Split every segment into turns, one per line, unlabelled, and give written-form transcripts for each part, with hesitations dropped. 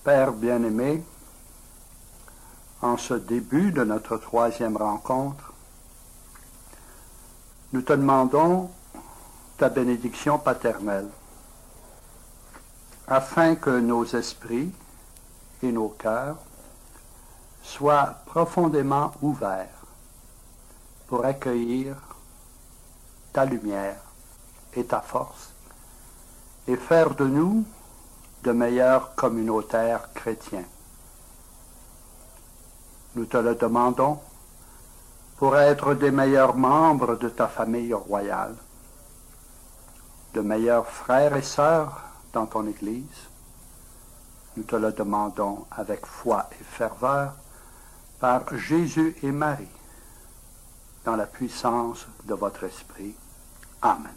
Père bien-aimé, en ce début de notre troisième rencontre, nous te demandons ta bénédiction paternelle, afin que nos esprits et nos cœurs soient profondément ouverts pour accueillir ta lumière et ta force et faire de nous de meilleurs communautaires chrétiens. Nous te le demandons pour être des meilleurs membres de ta famille royale, de meilleurs frères et sœurs dans ton Église. Nous te le demandons avec foi et ferveur par Jésus et Marie, dans la puissance de votre Esprit. Amen.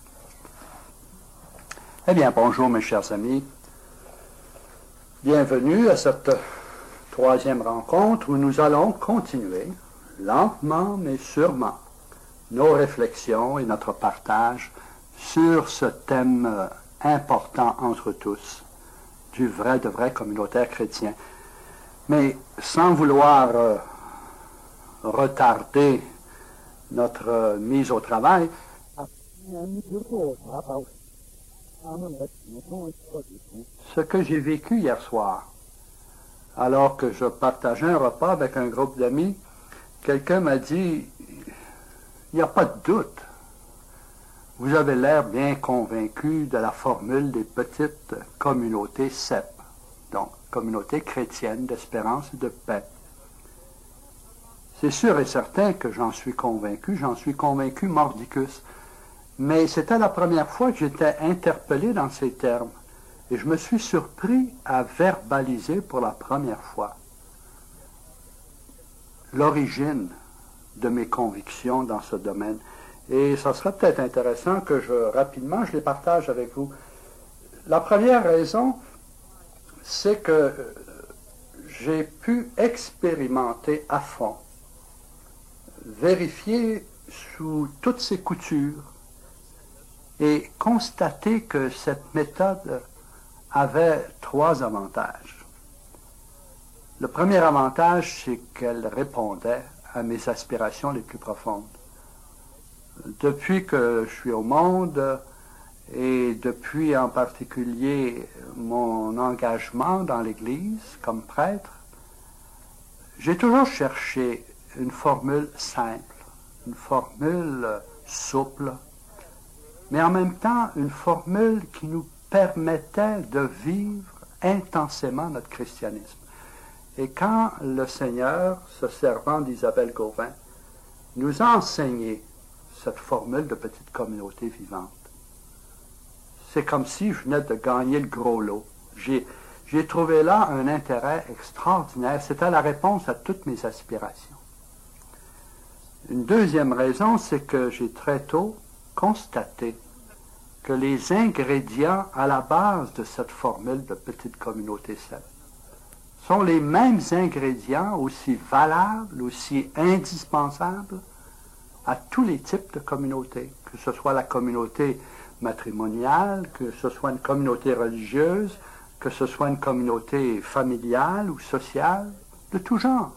Eh bien, bonjour mes chers amis. Bienvenue à cette troisième rencontre où nous allons continuer, lentement mais sûrement, nos réflexions et notre partage sur ce thème important entre tous, du vrai de vrai communautaire chrétien. Mais sans vouloir retarder notre mise au travail, ce que j'ai vécu hier soir, alors que je partageais un repas avec un groupe d'amis, quelqu'un m'a dit, il n'y a pas de doute, vous avez l'air bien convaincu de la formule des petites communautés CEP, donc communautés chrétiennes d'espérance et de paix. C'est sûr et certain que j'en suis convaincu mordicus. Mais c'était la première fois que j'étais interpellé dans ces termes. Et je me suis surpris à verbaliser pour la première fois l'origine de mes convictions dans ce domaine. Et ça serait peut-être intéressant que rapidement, je les partage avec vous. La première raison, c'est que j'ai pu expérimenter à fond, vérifier sous toutes ses coutures, et constater que cette méthode avait trois avantages. Le premier avantage, c'est qu'elle répondait à mes aspirations les plus profondes. Depuis que je suis au monde, et depuis en particulier mon engagement dans l'Église comme prêtre, j'ai toujours cherché une formule simple, une formule souple, mais en même temps une formule qui nous permettait de vivre intensément notre christianisme. Et quand le Seigneur, se servant d'Isabelle Gauvin, nous a enseigné cette formule de petite communauté vivante, c'est comme si je venais de gagner le gros lot. J'ai trouvé là un intérêt extraordinaire. C'était la réponse à toutes mes aspirations. Une deuxième raison, c'est que j'ai très tôt constaté que les ingrédients à la base de cette formule de petite communauté saine sont les mêmes ingrédients aussi valables, aussi indispensables à tous les types de communautés, que ce soit la communauté matrimoniale, que ce soit une communauté religieuse, que ce soit une communauté familiale ou sociale, de tout genre.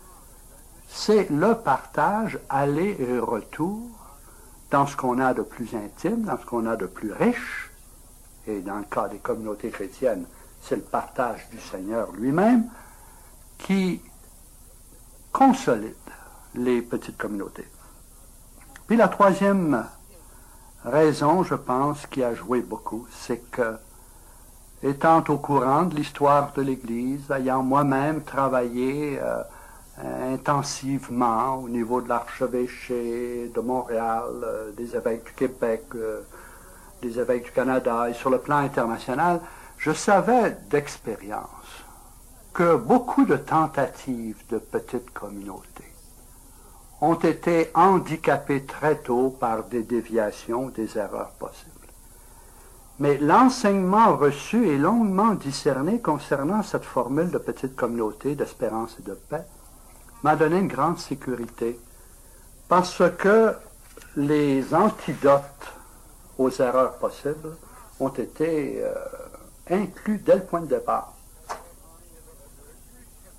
C'est le partage, aller et retour, dans ce qu'on a de plus intime, dans ce qu'on a de plus riche, et dans le cas des communautés chrétiennes, c'est le partage du Seigneur lui-même, qui consolide les petites communautés. Puis la troisième raison, je pense, qui a joué beaucoup, c'est que, étant au courant de l'histoire de l'Église, ayant moi-même travaillé intensivement au niveau de l'archevêché de Montréal, des évêques du Québec, des évêques du Canada et sur le plan international, je savais d'expérience que beaucoup de tentatives de petites communautés ont été handicapées très tôt par des déviations, des erreurs possibles. Mais l'enseignement reçu et longuement discerné concernant cette formule de petite communauté d'espérance et de paix m'a donné une grande sécurité, parce que les antidotes aux erreurs possibles ont été inclus dès le point de départ.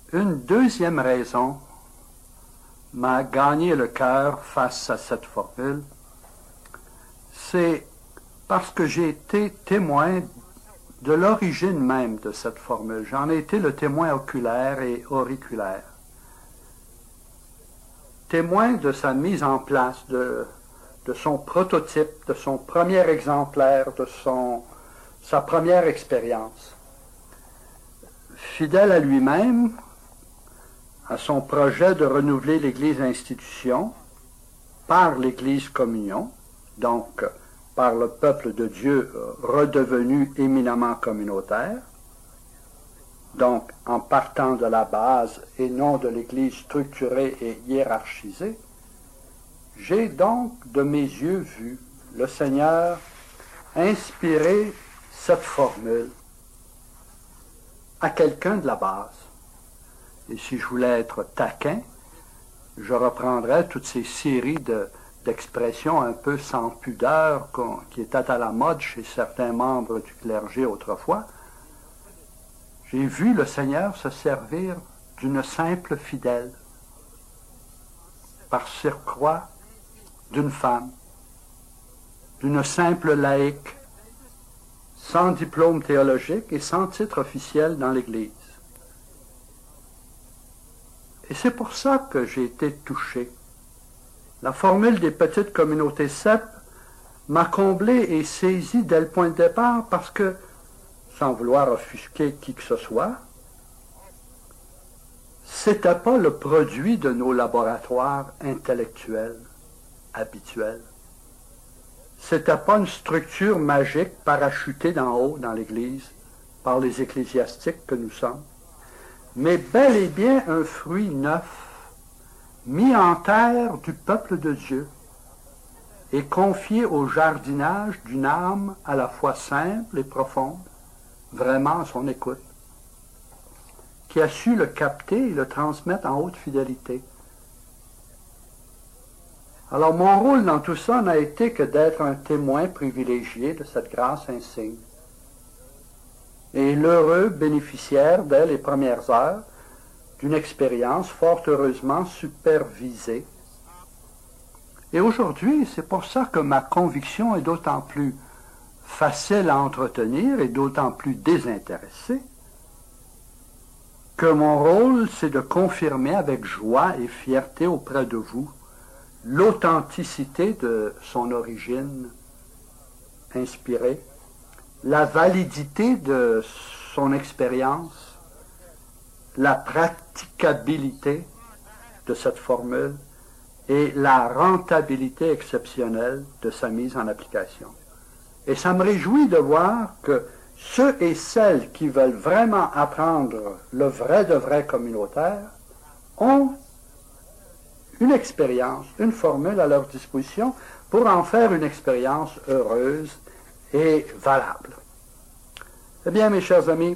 Une deuxième raison m'a gagné le cœur face à cette formule, c'est parce que j'ai été témoin de l'origine même de cette formule. J'en ai été le témoin oculaire et auriculaire. Témoin de sa mise en place, de son prototype, de son premier exemplaire, de sa première expérience. Fidèle à lui-même, à son projet de renouveler l'Église institution par l'Église communion, donc par le peuple de Dieu redevenu éminemment communautaire, donc en partant de la base et non de l'Église structurée et hiérarchisée, j'ai donc de mes yeux vu le Seigneur inspirer cette formule à quelqu'un de la base. Et si je voulais être taquin, je reprendrais toutes ces séries d'expressions un peu sans pudeur qui étaient à la mode chez certains membres du clergé autrefois. J'ai vu le Seigneur se servir d'une simple fidèle, par surcroît d'une femme, d'une simple laïque, sans diplôme théologique et sans titre officiel dans l'Église. Et c'est pour ça que j'ai été touché. La formule des petites communautés CEP m'a comblé et saisi dès le point de départ parce que, sans vouloir offusquer qui que ce soit, c'était pas le produit de nos laboratoires intellectuels habituels. C'était pas une structure magique parachutée d'en haut dans l'Église par les ecclésiastiques que nous sommes, mais bel et bien un fruit neuf, mis en terre du peuple de Dieu et confié au jardinage d'une âme à la fois simple et profonde, vraiment à son écoute, qui a su le capter et le transmettre en haute fidélité. Alors mon rôle dans tout ça n'a été que d'être un témoin privilégié de cette grâce insigne et l'heureux bénéficiaire dès les premières heures d'une expérience fort heureusement supervisée. Et aujourd'hui, c'est pour ça que ma conviction est d'autant plus facile à entretenir et d'autant plus désintéressée, que mon rôle, c'est de confirmer avec joie et fierté auprès de vous l'authenticité de son origine inspirée, la validité de son expérience, la praticabilité de cette formule et la rentabilité exceptionnelle de sa mise en application. Et ça me réjouit de voir que ceux et celles qui veulent vraiment apprendre le vrai de vrai communautaire ont une expérience, une formule à leur disposition pour en faire une expérience heureuse et valable. Eh bien, mes chers amis,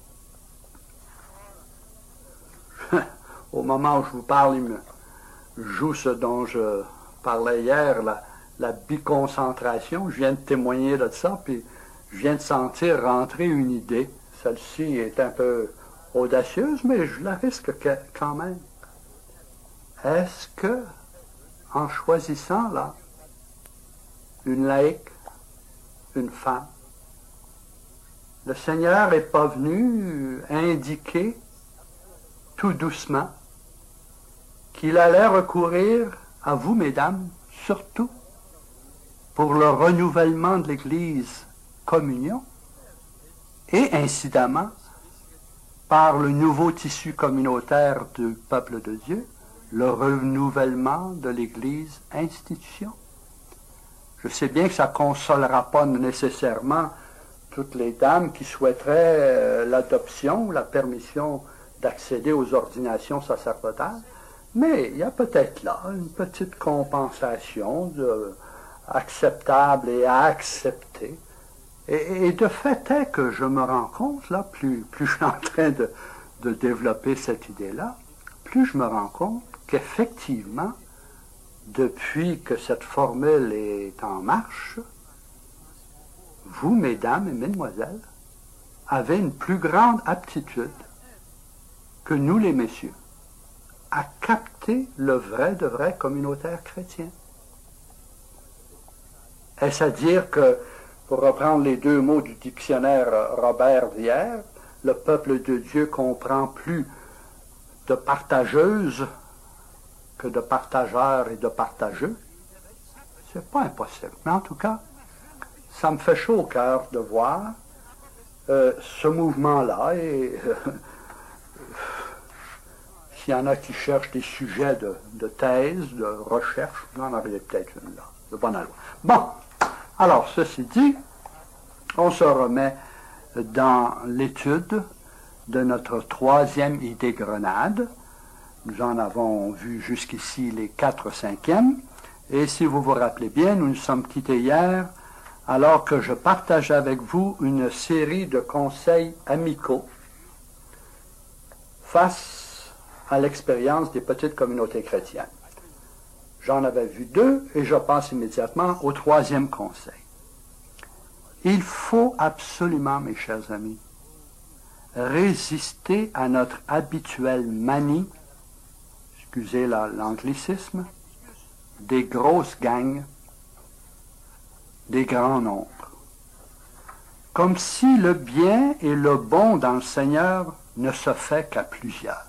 au moment où je vous parle, il me joue ce dont je parlais hier, la biconcentration. Je viens de témoigner de ça, puis je viens de sentir rentrer une idée. Celle-ci est un peu audacieuse, mais je la risque quand même. Est-ce que, en choisissant là, une laïque, une femme, le Seigneur n'est pas venu indiquer tout doucement qu'il allait recourir à vous, mesdames, surtout pour le renouvellement de l'Église communion et incidemment par le nouveau tissu communautaire du peuple de Dieu, le renouvellement de l'Église institution. Je sais bien que ça ne consolera pas nécessairement toutes les dames qui souhaiteraient l'adoption, la permission d'accéder aux ordinations sacerdotales, mais il y a peut-être là une petite compensation acceptable et à accepter. Et de fait est que je me rends compte, là, plus je suis en train de développer cette idée-là, plus je me rends compte qu'effectivement, depuis que cette formule est en marche, vous, mesdames et mesdemoiselles, avez une plus grande aptitude que nous, les messieurs, à capter le vrai de vrai communautaire chrétien. Est-ce à dire que, pour reprendre les deux mots du dictionnaire Robert d'hier, le peuple de Dieu comprend plus de partageuses que de partageurs et de partageux? C'est pas impossible. Mais en tout cas, ça me fait chaud au cœur de voir ce mouvement-là et s'il y en a qui cherchent des sujets de thèse, de recherche, vous en auriez peut-être une là, de bonne alloi. Bon, alors, ceci dit, on se remet dans l'étude de notre troisième idée grenade. Nous en avons vu jusqu'ici les 4 cinquièmes. Et si vous vous rappelez bien, nous nous sommes quittés hier alors que je partageais avec vous une série de conseils amicaux face à l'expérience des petites communautés chrétiennes. J'en avais vu 2 et je passe immédiatement au 3e conseil. Il faut absolument, mes chers amis, résister à notre habituelle manie, excusez l'anglicisme, des grosses gangs, des grands nombres. Comme si le bien et le bon dans le Seigneur ne se fait qu'à plusieurs.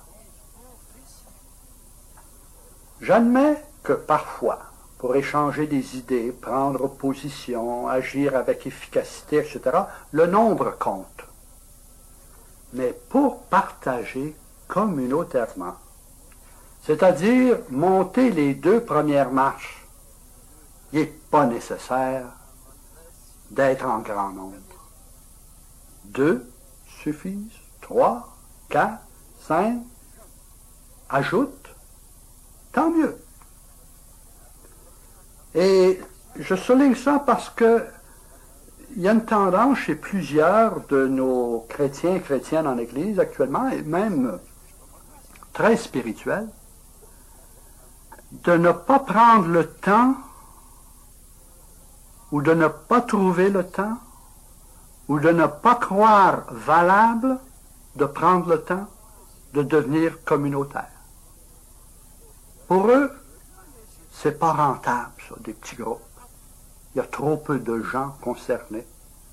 J'admets que parfois, pour échanger des idées, prendre position, agir avec efficacité, etc., le nombre compte. Mais pour partager communautairement, c'est-à-dire monter les 2 premières marches, il n'est pas nécessaire d'être en grand nombre. 2 suffisent, 3, 4, 5, ajoute, tant mieux. Et je souligne ça parce que il y a une tendance chez plusieurs de nos chrétiens et chrétiennes en Église actuellement, et même très spirituels, de ne pas prendre le temps ou de ne pas trouver le temps ou de ne pas croire valable de prendre le temps de devenir communautaire. Pour eux, c'est pas rentable, ça, des petits groupes. Il y a trop peu de gens concernés.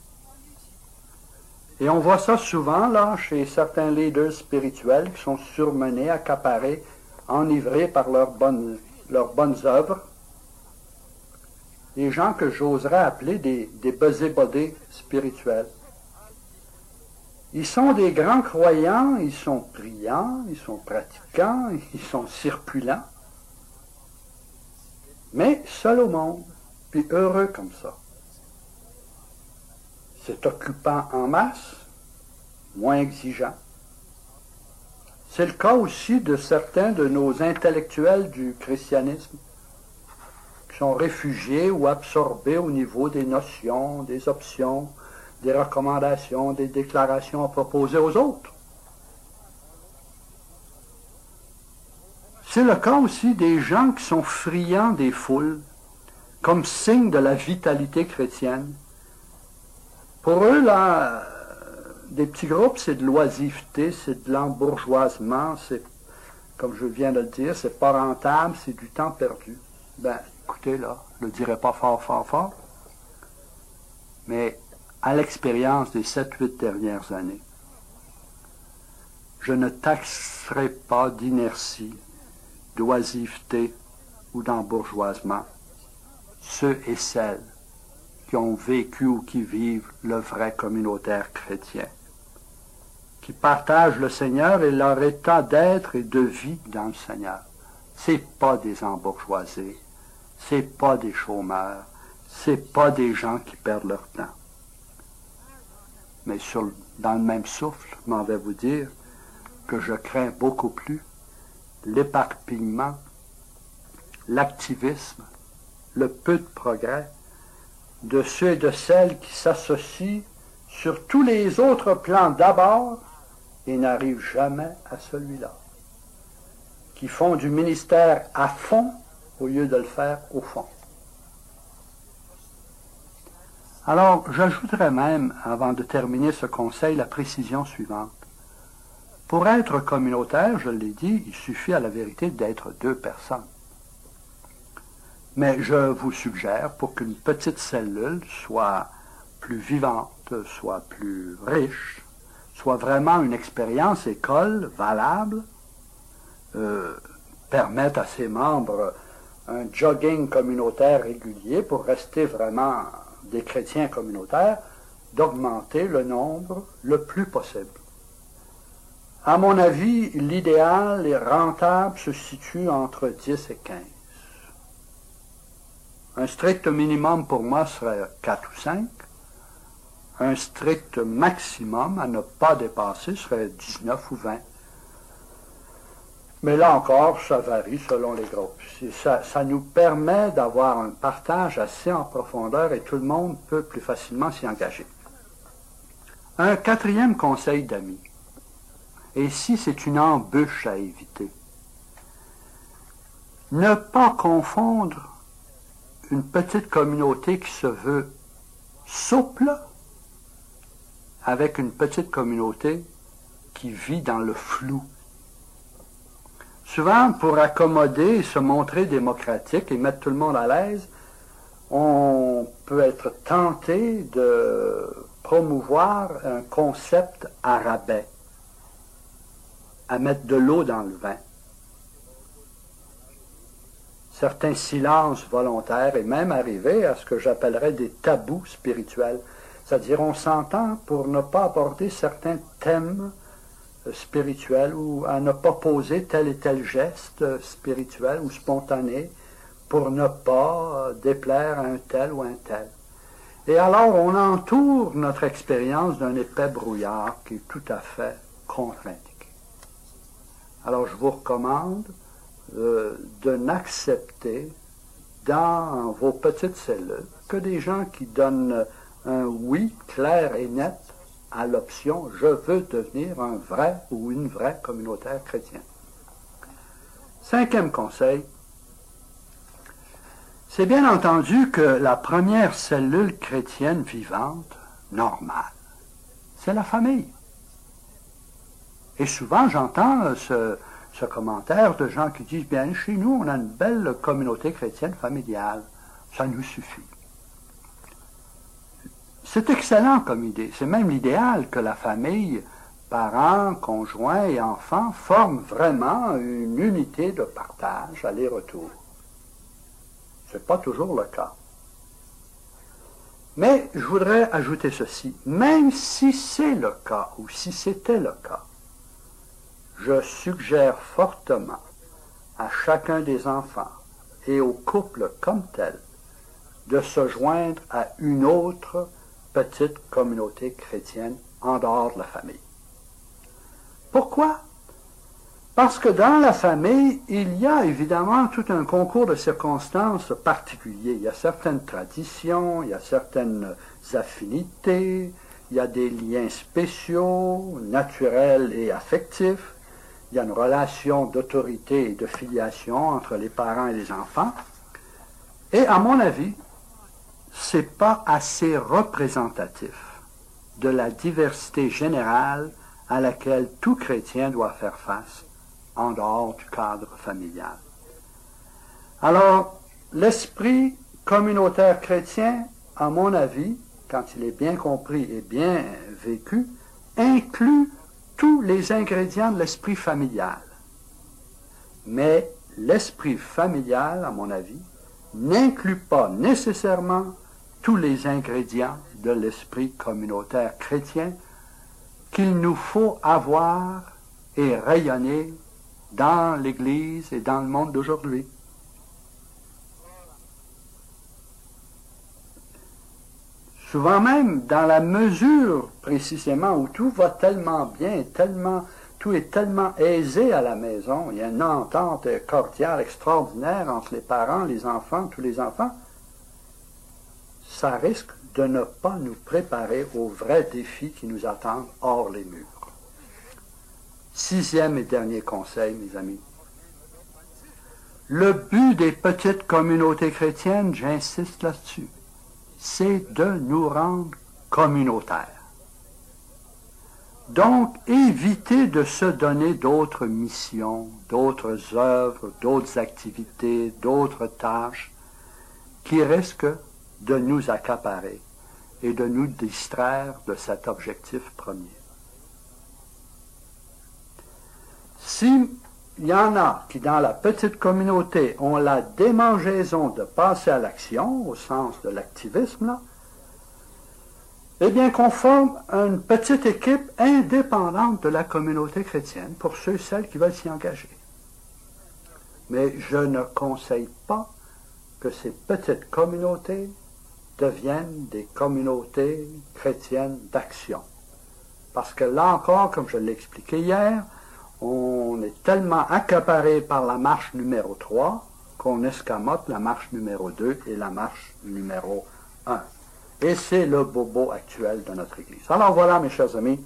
Et on voit ça souvent, là, chez certains leaders spirituels qui sont surmenés, accaparés, enivrés par leurs bonnes œuvres. Des gens que j'oserais appeler des busybodies spirituels. Ils sont des grands croyants, ils sont priants, ils sont pratiquants, ils sont circulants, mais seuls au monde, puis heureux comme ça. C'est occupant en masse, moins exigeant. C'est le cas aussi de certains de nos intellectuels du christianisme, qui sont réfugiés ou absorbés au niveau des notions, des options, des recommandations, des déclarations à proposer aux autres. C'est le cas aussi des gens qui sont friands des foules, comme signe de la vitalité chrétienne. Pour eux, là, des petits groupes, c'est de l'oisiveté, c'est de l'embourgeoisement, c'est, comme je viens de le dire, c'est pas rentable, c'est du temps perdu. Ben, écoutez, là, je ne le dirai pas fort, mais à l'expérience des 7-8 dernières années, je ne taxerai pas d'inertie, d'oisiveté ou d'embourgeoisement ceux et celles qui ont vécu ou qui vivent le vrai communautaire chrétien, qui partagent le Seigneur et leur état d'être et de vie dans le Seigneur. C'est pas des embourgeoisés, c'est pas des chômeurs, c'est pas des gens qui perdent leur temps. Mais dans le même souffle, je m'en vais vous dire que je crains beaucoup plus l'éparpillement, l'activisme, le peu de progrès de ceux et de celles qui s'associent sur tous les autres plans d'abord et n'arrivent jamais à celui-là, qui font du ministère à fond au lieu de le faire au fond. Alors, j'ajouterais même, avant de terminer ce conseil, la précision suivante. Pour être communautaire, je l'ai dit, il suffit à la vérité d'être 2 personnes. Mais je vous suggère, pour qu'une petite cellule soit plus vivante, soit plus riche, soit vraiment une expérience école valable, permette à ses membres un jogging communautaire régulier pour rester vraiment des chrétiens communautaires, d'augmenter le nombre le plus possible. À mon avis, l'idéal et rentable se situe entre 10 et 15. Un strict minimum pour moi serait 4 ou 5. Un strict maximum à ne pas dépasser serait 19 ou 20. Mais là encore, ça varie selon les groupes. Ça nous permet d'avoir un partage assez en profondeur et tout le monde peut plus facilement s'y engager. Un 4e conseil d'amis. Et ici, c'est une embûche à éviter. Ne pas confondre une petite communauté qui se veut souple avec une petite communauté qui vit dans le flou. Souvent, pour accommoder et se montrer démocratique et mettre tout le monde à l'aise, on peut être tenté de promouvoir un concept à rabais, à mettre de l'eau dans le vin. Certains silences volontaires et même arriver à ce que j'appellerais des tabous spirituels. C'est-à-dire, on s'entend pour ne pas aborder certains thèmes spirituels ou à ne pas poser tel et tel geste spirituel ou spontané pour ne pas déplaire à un tel ou un tel. Et alors, on entoure notre expérience d'un épais brouillard qui est tout à fait contre-indiqué. Alors, je vous recommande de n'accepter dans vos petites cellules que des gens qui donnent un oui clair et net à l'option « je veux devenir un vrai ou une vraie communautaire chrétienne ». 5e conseil, c'est bien entendu que la première cellule chrétienne vivante, normale, c'est la famille. Et souvent, j'entends ce commentaire de gens qui disent « bien, chez nous, on a une belle communauté chrétienne familiale, ça nous suffit ». C'est excellent comme idée. C'est même l'idéal que la famille, parents, conjoints et enfants forment vraiment une unité de partage, aller-retour. Ce n'est pas toujours le cas. Mais je voudrais ajouter ceci. Même si c'est le cas, ou si c'était le cas, je suggère fortement à chacun des enfants et au couple comme tel de se joindre à une autre petite communauté chrétienne en dehors de la famille. Pourquoi? Parce que dans la famille, il y a évidemment tout un concours de circonstances particuliers. Il y a certaines traditions, il y a certaines affinités, il y a des liens spéciaux, naturels et affectifs. Il y a une relation d'autorité et de filiation entre les parents et les enfants. Et à mon avis, c'est pas assez représentatif de la diversité générale à laquelle tout chrétien doit faire face en dehors du cadre familial. Alors, l'esprit communautaire chrétien, à mon avis, quand il est bien compris et bien vécu, inclut tous les ingrédients de l'esprit familial. Mais l'esprit familial, à mon avis, n'inclut pas nécessairement tous les ingrédients de l'esprit communautaire chrétien qu'il nous faut avoir et rayonner dans l'Église et dans le monde d'aujourd'hui. Souvent même, dans la mesure précisément où tout va tellement bien, tout est tellement aisé à la maison, il y a une entente cordiale extraordinaire entre les parents, les enfants, tous les enfants, ça risque de ne pas nous préparer aux vrais défis qui nous attendent hors les murs. 6e et dernier conseil, mes amis. Le but des petites communautés chrétiennes, j'insiste là-dessus, c'est de nous rendre communautaires. Donc, évitez de se donner d'autres missions, d'autres œuvres, d'autres activités, d'autres tâches qui risquent de nous accaparer et de nous distraire de cet objectif premier. S'il y en a qui, dans la petite communauté, ont la démangeaison de passer à l'action, au sens de l'activisme, là, eh bien qu'on forme une petite équipe indépendante de la communauté chrétienne pour ceux et celles qui veulent s'y engager. Mais je ne conseille pas que ces petites communautés deviennent des communautés chrétiennes d'action. Parce que là encore, comme je l'ai expliqué hier, on est tellement accaparé par la marche numéro 3 qu'on escamote la marche numéro 2 et la marche numéro 1. Et c'est le bobo actuel de notre Église. Alors voilà, mes chers amis,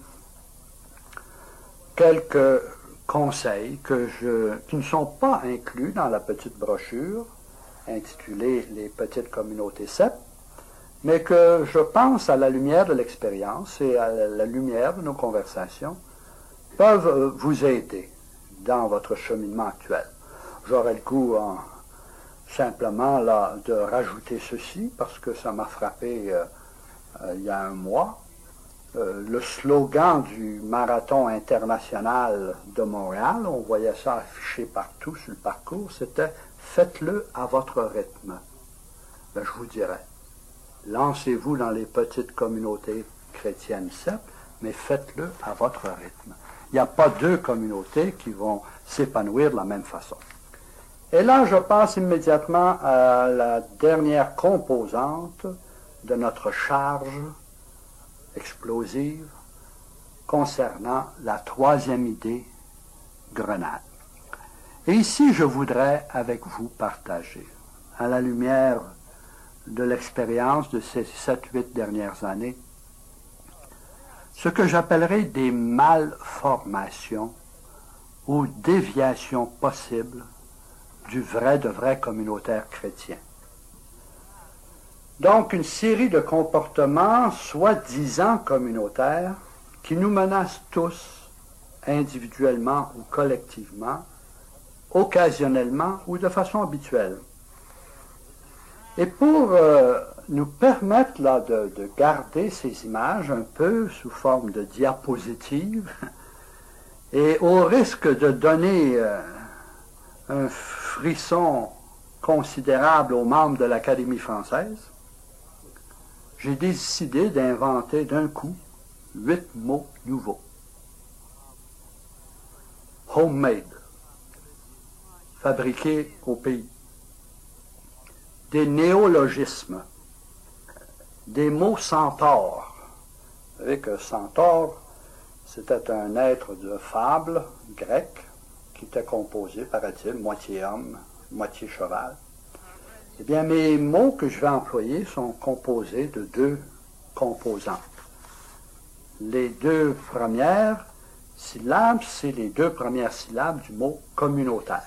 quelques conseils qui ne sont pas inclus dans la petite brochure intitulée « Les petites communautés CEP », mais que je pense, à la lumière de l'expérience et à la lumière de nos conversations, peuvent vous aider dans votre cheminement actuel. J'aurais le goût simplement là, de rajouter ceci, parce que ça m'a frappé il y a un mois. Le slogan du marathon international de Montréal, on voyait ça affiché partout sur le parcours, c'était « Faites-le à votre rythme ». Ben, je vous dirais, lancez-vous dans les petites communautés chrétiennes CEP, mais faites-le à votre rythme. Il n'y a pas deux communautés qui vont s'épanouir de la même façon. Et là, je passe immédiatement à la dernière composante de notre charge explosive concernant la troisième idée, grenade. Et ici, je voudrais avec vous partager, à la lumière de l'expérience de ces 7-8 dernières années, ce que j'appellerais des malformations ou déviations possibles du vrai de vrai communautaire chrétien. Donc, une série de comportements soi-disant communautaires qui nous menacent tous, individuellement ou collectivement, occasionnellement ou de façon habituelle. Et pour nous permettre là, de garder ces images un peu sous forme de diapositives, et au risque de donner un frisson considérable aux membres de l'Académie française, j'ai décidé d'inventer d'un coup 8 mots nouveaux. Homemade, fabriqué au pays. Des néologismes, des mots centaures. Vous savez que centaure, c'était un être de fable grec qui était composé, paraît-il, moitié homme, moitié cheval. Eh bien, mes mots que je vais employer sont composés de 2 composantes. Les 2 premières syllabes, c'est les 2 premières syllabes du mot communautaire,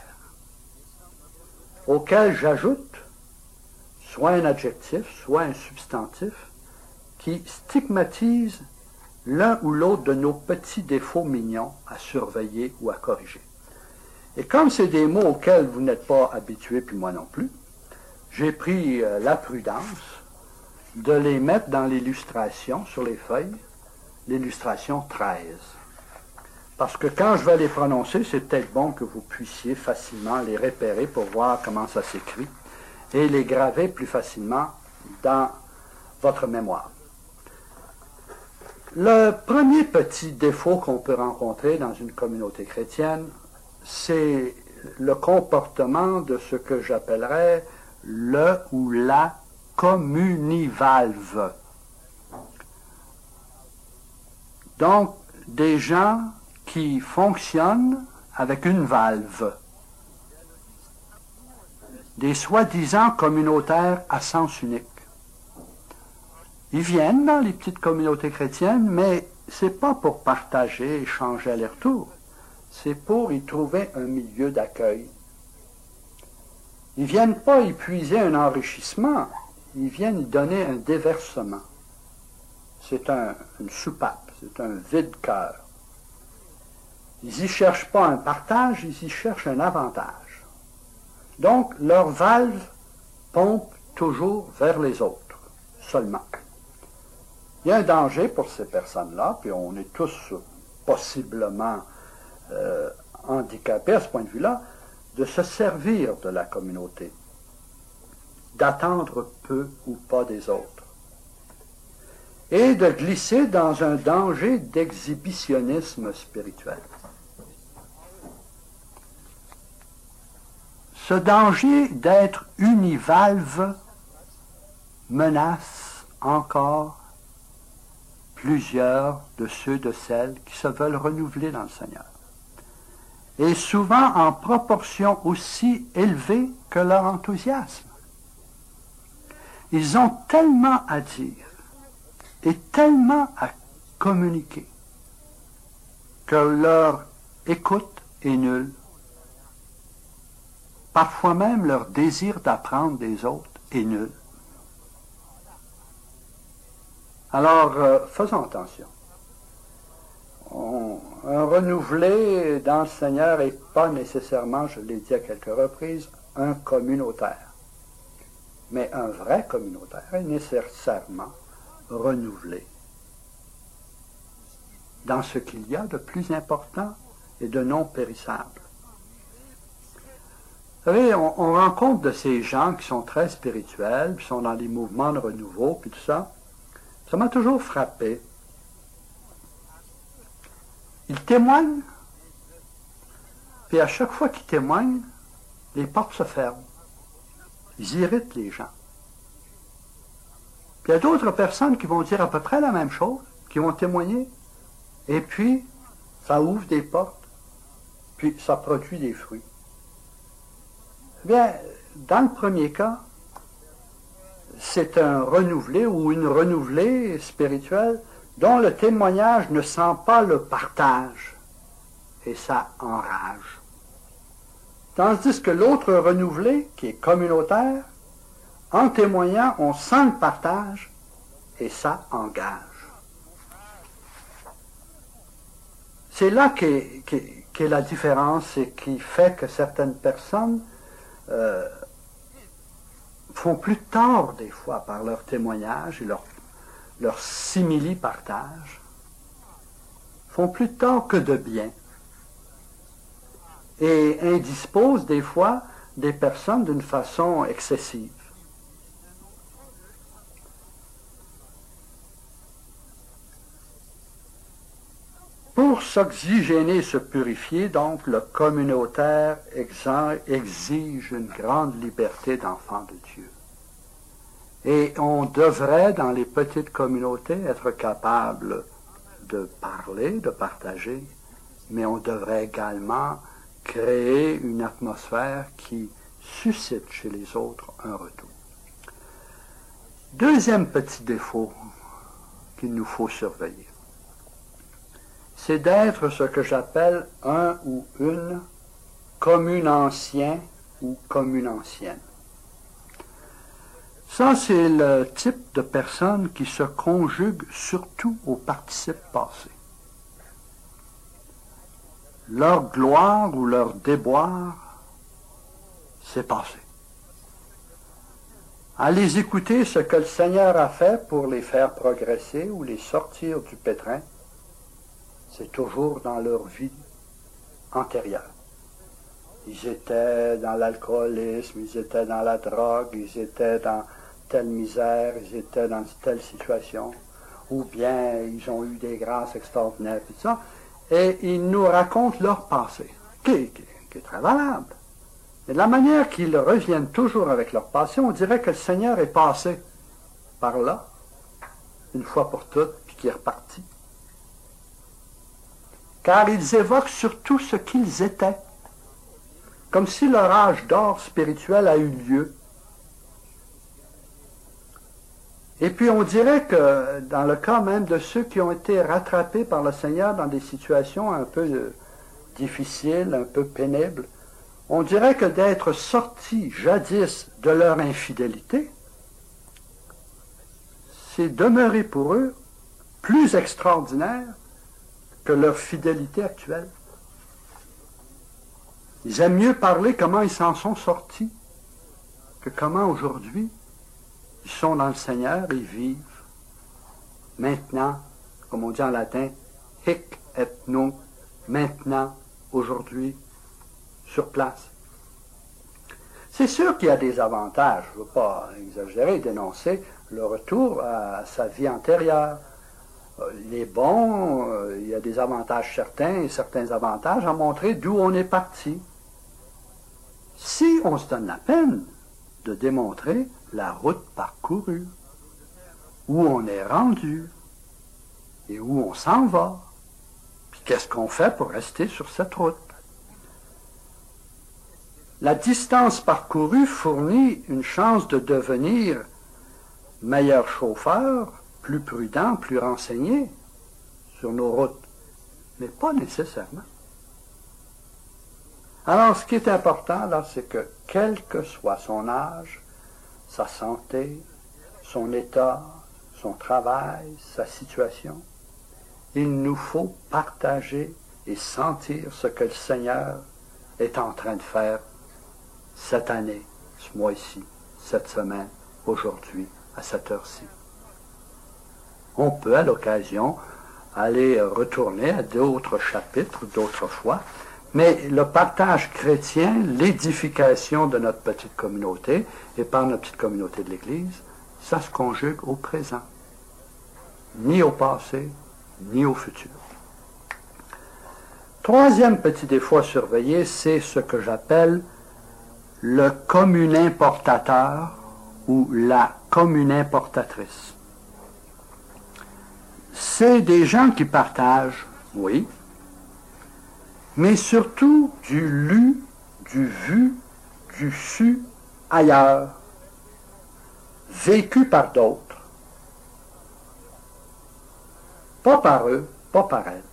auquel j'ajoute soit un adjectif, soit un substantif, qui stigmatise l'un ou l'autre de nos petits défauts mignons à surveiller ou à corriger. Et comme c'est des mots auxquels vous n'êtes pas habitués, puis moi non plus, j'ai pris la prudence de les mettre dans l'illustration sur les feuilles, l'illustration 13. Parce que quand je vais les prononcer, c'est peut-être bon que vous puissiez facilement les repérer pour voir comment ça s'écrit et les graver plus facilement dans votre mémoire. Le premier petit défaut qu'on peut rencontrer dans une communauté chrétienne, c'est le comportement de ce que j'appellerais le ou la communivalve. Donc, des gens qui fonctionnent avec une valve. Des soi-disant communautaires à sens unique. Ils viennent dans les petites communautés chrétiennes, mais c'est pas pour partager, échanger à leur tour. C'est pour y trouver un milieu d'accueil. Ils viennent pas y puiser un enrichissement, ils viennent y donner un déversement. C'est une soupape, c'est un vide-cœur. Ils n'y cherchent pas un partage, ils y cherchent un avantage. Donc, leur valve pompe toujours vers les autres, seulement. Il y a un danger pour ces personnes-là, puis on est tous possiblement handicapés à ce point de vue-là, de se servir de la communauté, d'attendre peu ou pas des autres, et de glisser dans un danger d'exhibitionnisme spirituel. Ce danger d'être univalve menace encore plusieurs de ceux de celles qui se veulent renouveler dans le Seigneur, et souvent en proportion aussi élevée que leur enthousiasme. Ils ont tellement à dire et tellement à communiquer que leur écoute est nulle. Parfois même leur désir d'apprendre des autres est nul. Alors, faisons attention. Un renouvelé dans le Seigneur n'est pas nécessairement, je l'ai dit à quelques reprises, un communautaire. Mais un vrai communautaire est nécessairement renouvelé dans ce qu'il y a de plus important et de non périssable. Vous savez, on rencontre de ces gens qui sont très spirituels, qui sont dans des mouvements de renouveau, puis tout ça. Ça m'a toujours frappé. Ils témoignent, puis à chaque fois qu'ils témoignent, les portes se ferment. Ils irritent les gens. Puis il y a d'autres personnes qui vont dire à peu près la même chose, qui vont témoigner, et puis ça ouvre des portes, puis ça produit des fruits. Eh bien, dans le premier cas, c'est un renouvelé ou une renouvelée spirituelle dont le témoignage ne sent pas le partage, et ça enrage. Tandis que l'autre renouvelé, qui est communautaire, en témoignant, on sent le partage, et ça engage. C'est là qu'est la différence et qui fait que certaines personnes font plus tort des fois par leur témoignage et leur simili-partage, font plus tort que de bien et indisposent des fois des personnes d'une façon excessive. Pour s'oxygéner et se purifier, donc, le communautaire exige une grande liberté d'enfant de Dieu. Et on devrait, dans les petites communautés, être capable de parler, de partager, mais on devrait également créer une atmosphère qui suscite chez les autres un retour. Deuxième petit défaut qu'il nous faut surveiller, c'est d'être ce que j'appelle un ou une commune ancien ou commune ancienne. Ça, c'est le type de personne qui se conjugue surtout au participe passé. Leur gloire ou leur déboire, c'est passé. À les écouter, ce que le Seigneur a fait pour les faire progresser ou les sortir du pétrin, c'est toujours dans leur vie antérieure. Ils étaient dans l'alcoolisme, ils étaient dans la drogue, ils étaient dans telle misère, ils étaient dans telle situation, ou bien ils ont eu des grâces extraordinaires, tout ça, et ils nous racontent leur passé, qui est très valable. Mais de la manière qu'ils reviennent toujours avec leur passé, on dirait que le Seigneur est passé par là, une fois pour toutes, puis qu'il est reparti. Car ils évoquent surtout ce qu'ils étaient, comme si leur âge d'or spirituel a eu lieu. Et puis on dirait que dans le cas même de ceux qui ont été rattrapés par le Seigneur dans des situations un peu difficiles, un peu pénibles, on dirait que d'être sortis jadis de leur infidélité, c'est demeurer pour eux plus extraordinaire que leur fidélité actuelle. Ils aiment mieux parler comment ils s'en sont sortis que comment aujourd'hui ils sont dans le Seigneur et vivent maintenant, comme on dit en latin, hic et nunc, maintenant, aujourd'hui, sur place. C'est sûr qu'il y a des avantages, je ne veux pas exagérer, dénoncer le retour à sa vie antérieure. Il est bon, il y a des avantages certains et certains avantages à montrer d'où on est parti. Si on se donne la peine de démontrer la route parcourue, où on est rendu et où on s'en va, puis qu'est-ce qu'on fait pour rester sur cette route. La distance parcourue fournit une chance de devenir meilleur chauffeur, plus prudent, plus renseigné sur nos routes, mais pas nécessairement. Alors, ce qui est important, là, c'est que, quel que soit son âge, sa santé, son état, son travail, sa situation, il nous faut partager et sentir ce que le Seigneur est en train de faire cette année, ce mois-ci, cette semaine, aujourd'hui, à cette heure-ci. On peut, à l'occasion, aller retourner à d'autres chapitres, d'autres fois, mais le partage chrétien, l'édification de notre petite communauté, et par notre petite communauté de l'Église, ça se conjugue au présent, ni au passé, ni au futur. Troisième petit défaut à surveiller, c'est ce que j'appelle le communim-portateur ou la communim-portatrice. C'est des gens qui partagent, oui, mais surtout du lu, du vu, du su ailleurs, vécu par d'autres. Pas par eux, pas par elles.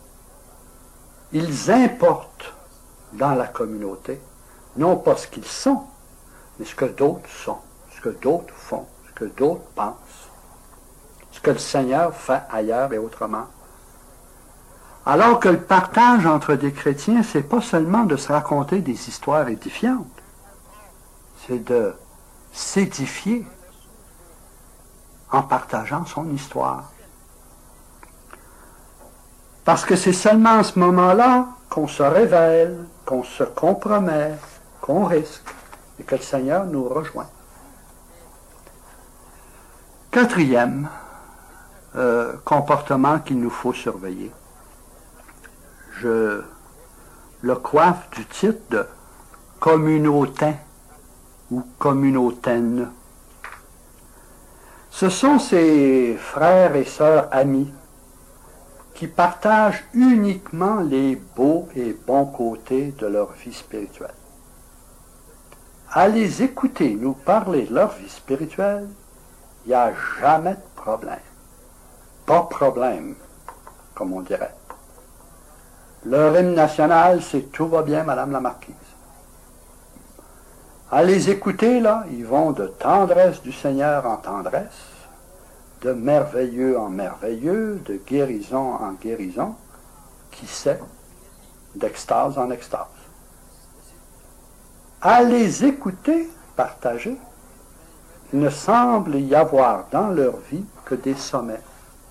Ils importent dans la communauté, non pas ce qu'ils sont, mais ce que d'autres sont, ce que d'autres font, ce que d'autres pensent, ce que le Seigneur fait ailleurs et autrement. Alors que le partage entre des chrétiens, c'est pas seulement de se raconter des histoires édifiantes, c'est de s'édifier en partageant son histoire. Parce que c'est seulement à ce moment-là qu'on se révèle, qu'on se compromet, qu'on risque, et que le Seigneur nous rejoint. Quatrième comportement qu'il nous faut surveiller. Je le coiffe du titre de communautain ou communautaine. Ce sont ces frères et sœurs amis qui partagent uniquement les beaux et bons côtés de leur vie spirituelle. À les écouter nous parler de leur vie spirituelle, il n'y a jamais de problème. Pas de problème, comme on dirait. Leur hymne national, c'est « Tout va bien, Madame la Marquise ». À les écouter, là, ils vont de tendresse du Seigneur en tendresse, de merveilleux en merveilleux, de guérison en guérison, qui sait, d'extase en extase. À les écouter, partager, il ne semble y avoir dans leur vie que des sommets,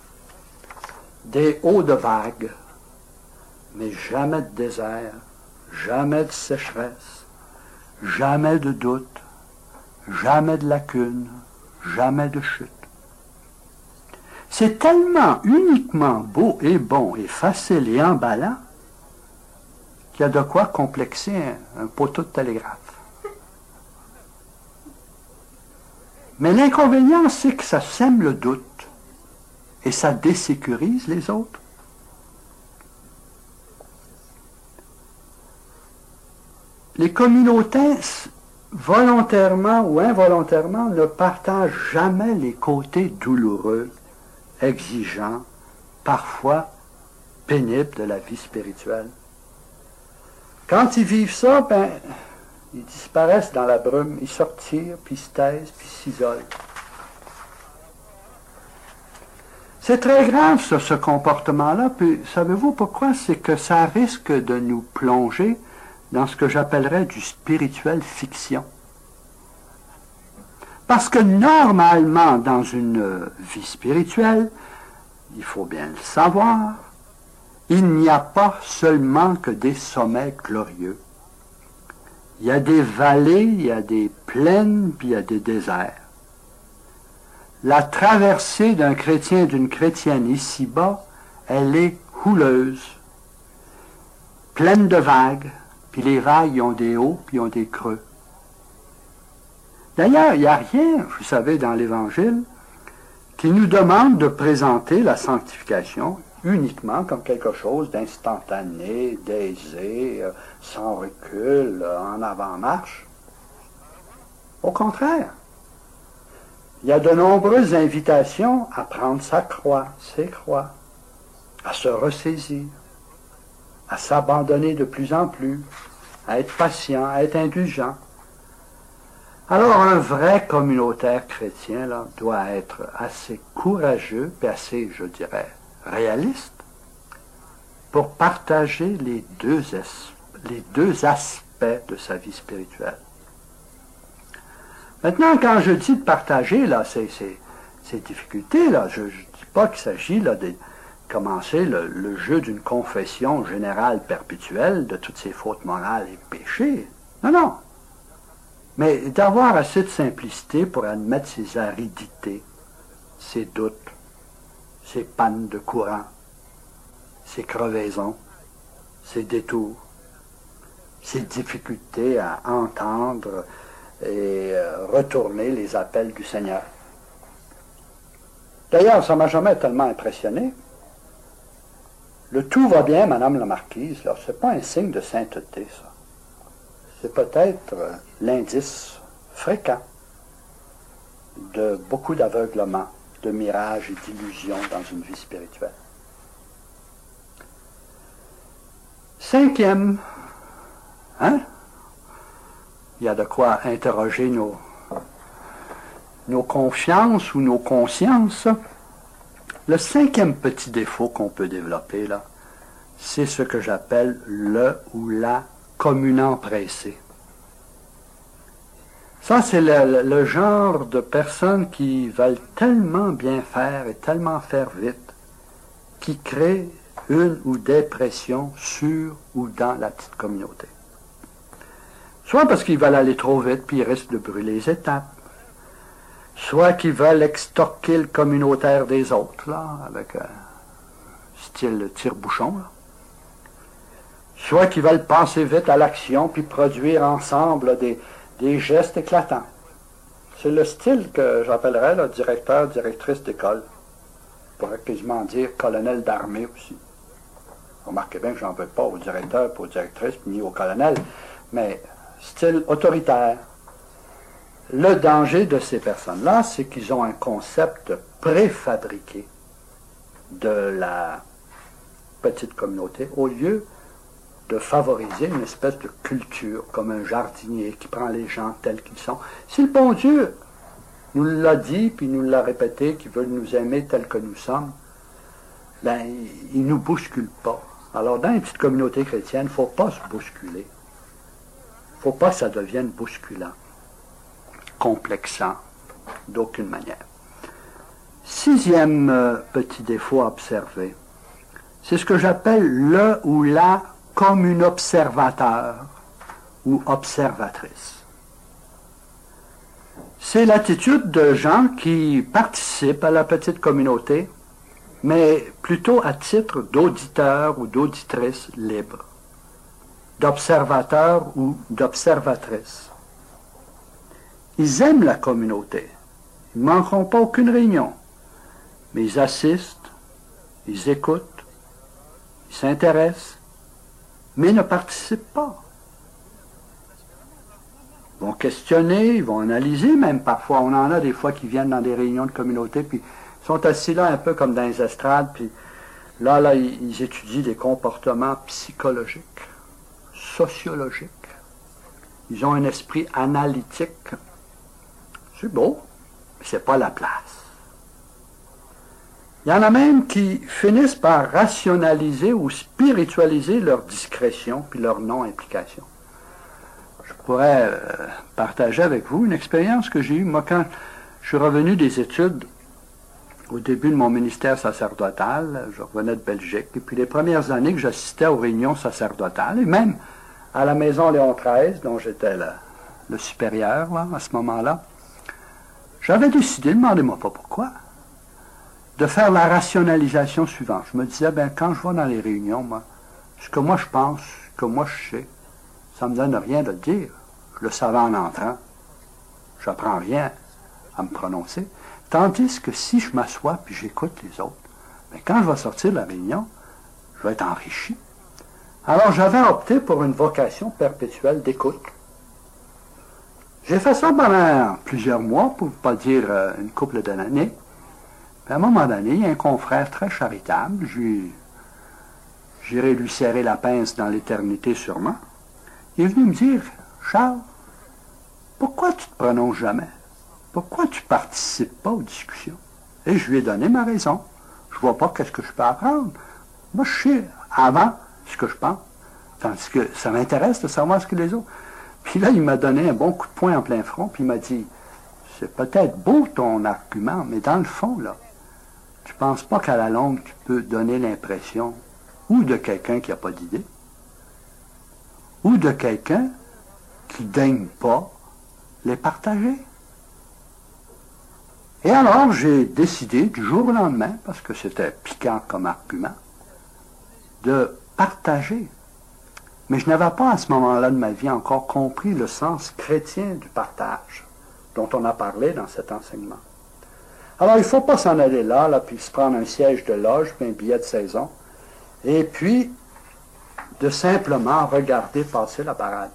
des hauts de vagues, mais jamais de désert, jamais de sécheresse, jamais de doute, jamais de lacune, jamais de chute. C'est tellement uniquement beau et bon et facile et emballant qu'il y a de quoi complexer un poteau de télégraphe. Mais l'inconvénient, c'est que ça sème le doute et ça désécurise les autres. Les communautés, volontairement ou involontairement, ne partagent jamais les côtés douloureux, exigeants, parfois pénibles de la vie spirituelle. Quand ils vivent ça, ils disparaissent dans la brume, ils sortirent, puis ils se taisent, puis ils s'isolent. C'est très grave, ça, ce comportement-là, puis savez-vous pourquoi? C'est que ça risque de nous plonger dans ce que j'appellerais du spirituel fiction. Parce que normalement, dans une vie spirituelle, il faut bien le savoir, il n'y a pas seulement que des sommets glorieux. Il y a des vallées, il y a des plaines, puis il y a des déserts. La traversée d'un chrétien et d'une chrétienne ici-bas, elle est houleuse, pleine de vagues, puis les vagues, ils ont des hauts, puis ils ont des creux. D'ailleurs, il n'y a rien, vous savez, dans l'Évangile, qui nous demande de présenter la sanctification uniquement comme quelque chose d'instantané, d'aisé, sans recul, en avant-marche. Au contraire, il y a de nombreuses invitations à prendre sa croix, ses croix, à se ressaisir, à s'abandonner de plus en plus, à être patient, à être indulgent. Alors un vrai communautaire chrétien là, doit être assez courageux et assez, je dirais, réaliste pour partager les deux aspects de sa vie spirituelle. Maintenant, quand je dis de partager, là, ces difficultés, là, je ne dis pas qu'il s'agit là, de commencer le jeu d'une confession générale perpétuelle de toutes ses fautes morales et péchés. Non, non. Mais d'avoir assez de simplicité pour admettre ses aridités, ses doutes, ses pannes de courant, ses crevaisons, ses détours, ses difficultés à entendre et retourner les appels du Seigneur. D'ailleurs, ça ne m'a jamais tellement impressionné. Le tout va bien, Madame la Marquise, ce n'est pas un signe de sainteté, ça. C'est peut-être l'indice fréquent de beaucoup d'aveuglement, de mirages et d'illusions dans une vie spirituelle. Cinquième, il y a de quoi interroger nos confiances ou nos consciences. Le cinquième petit défaut qu'on peut développer, là, c'est ce que j'appelle le ou la communant pressé. Ça, c'est le genre de personnes qui veulent tellement bien faire et tellement faire vite, qui créent une ou des pressions sur ou dans la petite communauté. Soit parce qu'ils veulent aller trop vite puis ils risquent de brûler les étapes, soit qu'ils veulent extorquer le communautaire des autres, là, avec style tire-bouchon, là. Soit qu'ils veulent passer vite à l'action puis produire ensemble des gestes éclatants. C'est le style que j'appellerais là, directeur, directrice d'école. On pourrait quasiment dire colonel d'armée aussi. Remarquez bien que j'en veux pas au directeur, pas aux directrices, ni au colonel, mais style autoritaire. Le danger de ces personnes-là, c'est qu'ils ont un concept préfabriqué de la petite communauté, au lieu de favoriser une espèce de culture, comme un jardinier qui prend les gens tels qu'ils sont. Si le bon Dieu nous l'a dit, puis nous l'a répété, qu'il veut nous aimer tels que nous sommes, ben, il ne nous bouscule pas. Alors, dans une petite communauté chrétienne, il ne faut pas se bousculer. Il ne faut pas que ça devienne bousculant, complexant, d'aucune manière. Sixième petit défaut à observer, c'est ce que j'appelle le ou la comme une observateur ou observatrice. C'est l'attitude de gens qui participent à la petite communauté, mais plutôt à titre d'auditeur ou d'auditrice libre, d'observateur ou d'observatrice. Ils aiment la communauté. Ils ne manqueront pas aucune réunion, mais ils assistent, ils écoutent, ils s'intéressent, mais ne participent pas. Ils vont questionner, ils vont analyser, même parfois. On en a des fois qui viennent dans des réunions de communauté, puis ils sont assis là un peu comme dans les estrades, puis là, ils étudient des comportements psychologiques, sociologiques. Ils ont un esprit analytique. C'est beau, mais c'est pas la place. Il y en a même qui finissent par rationaliser ou spiritualiser leur discrétion puis leur non-implication. pourrais partager avec vous une expérience que j'ai eue. Moi, quand je suis revenu des études au début de mon ministère sacerdotal, je revenais de Belgique, et puis les premières années que j'assistais aux réunions sacerdotales, et même à la maison Léon XIII, dont j'étais le supérieur là, à ce moment-là, j'avais décidé, demandez-moi pas pourquoi, de faire la rationalisation suivante. Je me disais, ben quand je vais dans les réunions, moi, ce que moi je pense, ce que moi je sais, ça ne me donne rien de le dire. Je le savais en entrant. Je n'apprends rien à me prononcer. Tandis que si je m'assois puis j'écoute les autres, bien, quand je vais sortir de la réunion, je vais être enrichi. Alors j'avais opté pour une vocation perpétuelle d'écoute. J'ai fait ça pendant plusieurs mois, pour ne pas dire une couple d'années. Puis à un moment donné, il y a un confrère très charitable, j'irai lui serrer la pince dans l'éternité sûrement. Il est venu me dire, Charles, pourquoi tu ne te prononces jamais? Pourquoi tu ne participes pas aux discussions? Et je lui ai donné ma raison. Je ne vois pas qu'est-ce que je peux apprendre. Moi, je sais avant ce que je pense. Tandis que ça m'intéresse de savoir ce que les autres. Puis là, il m'a donné un bon coup de poing en plein front, puis il m'a dit, c'est peut-être beau ton argument, mais dans le fond, là, tu ne penses pas qu'à la longue, tu peux donner l'impression ou de quelqu'un qui n'a pas d'idée, ou de quelqu'un qui ne daigne pas les partager. Et alors, j'ai décidé, du jour au lendemain, parce que c'était piquant comme argument, de partager. Mais je n'avais pas à ce moment-là de ma vie encore compris le sens chrétien du partage, dont on a parlé dans cet enseignement. Alors, il ne faut pas s'en aller là, puis se prendre un siège de loge, puis un billet de saison, et puis de simplement regarder passer la parade.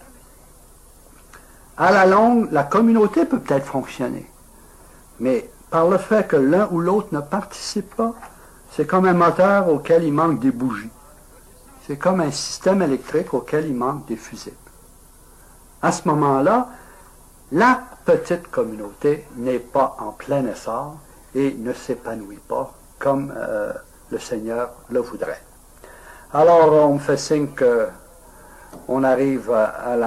À la longue, la communauté peut peut-être fonctionner, mais par le fait que l'un ou l'autre ne participe pas, c'est comme un moteur auquel il manque des bougies. C'est comme un système électrique auquel il manque des fusibles. À ce moment-là, la petite communauté n'est pas en plein essor et ne s'épanouit pas comme le Seigneur le voudrait. Alors, on me fait signe qu'on arrive à la